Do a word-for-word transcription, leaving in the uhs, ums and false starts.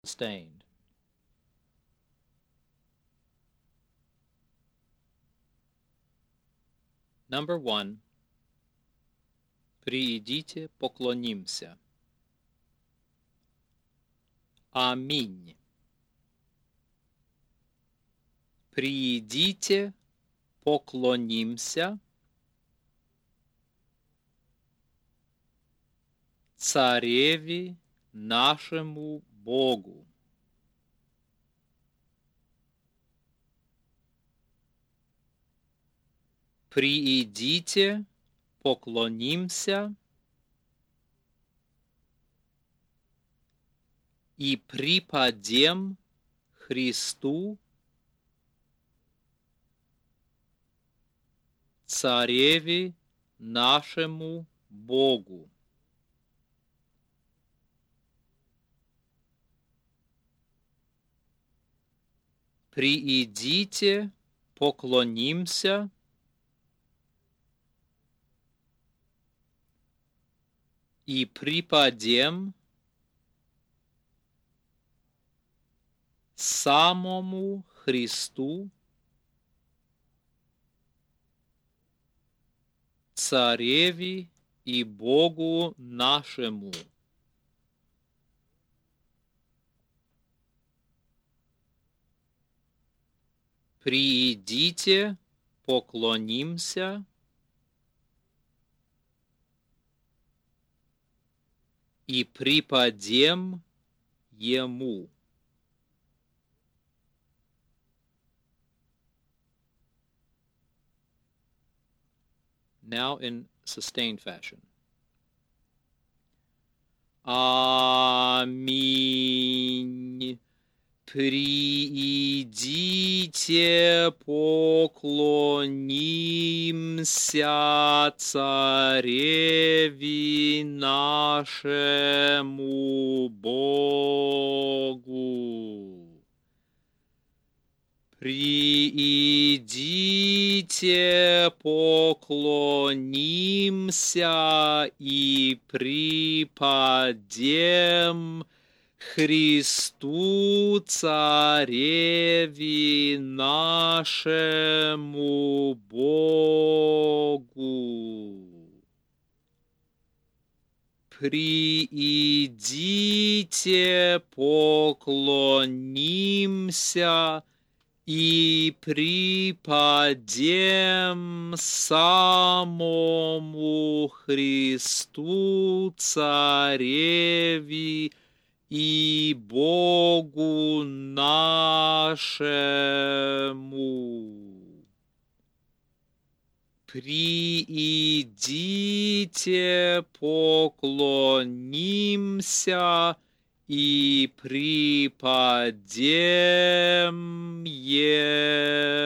sustained. Number one. Приидите, поклонимся. Аминь. Приидите, поклонимся цареви нашему Богу. Приидите, поклонимся и припадем Христу, цареви нашему Богу. Приидите, поклонимся и припадем самому Христу, цареви и Богу нашему. Приидите, поклонимся и припадем Ему. Now in sustained fashion. Аминь. Приидите, поклонимся цареви нашему Богу. Приидите, поклонимся и припадем Христу, цареви нашему Богу. Приидите, поклонимся и припадем самому Христу, цареви и Богу нашему. Приидите, поклонимся и припадем Ему.